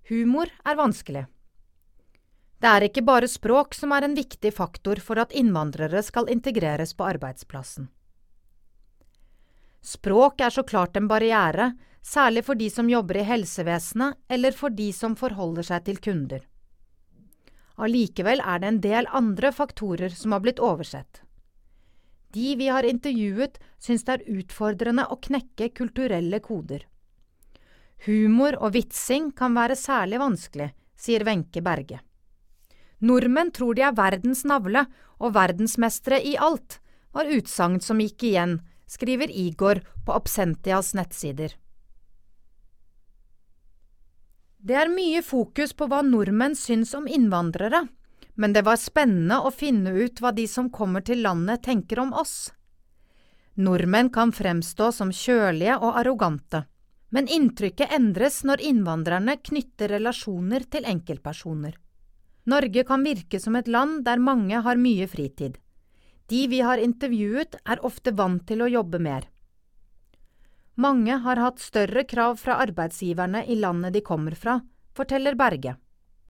Humor vanskelig. Det ikke bare språk som en viktig faktor for at innvandrere skal integreres på arbeidsplassen. Språk så klart en barriere, særlig for de som jobber i helsevesenet eller for de som forholder seg til kunder. Allikevel det en del andre faktorer som har blitt oversett. De vi har intervjuet syns det utfordrende å knekke kulturelle koder. Humor og vitsing kan være særlig vanskelig, sier Wenche Berge. Nordmenn tror de verdens navle og verdensmestere i alt, var utsagn som gikk igjen, skriver Igor på Absentias nettsider. Det mye fokus på hva nordmenn syns om innvandrere, men det var spennende å finne ut hva de som kommer til landet tenker om oss. Nordmenn kan fremstå som kjølige og arrogante, men inntrykket endres når innvandrerne knytter relasjoner til enkeltpersoner. Norge kan virke som et land der mange har mye fritid. De vi har intervjuet ofte vant til å jobbe mer. Mange har hatt større krav fra arbeidsgiverne i landet de kommer fra, forteller Berge.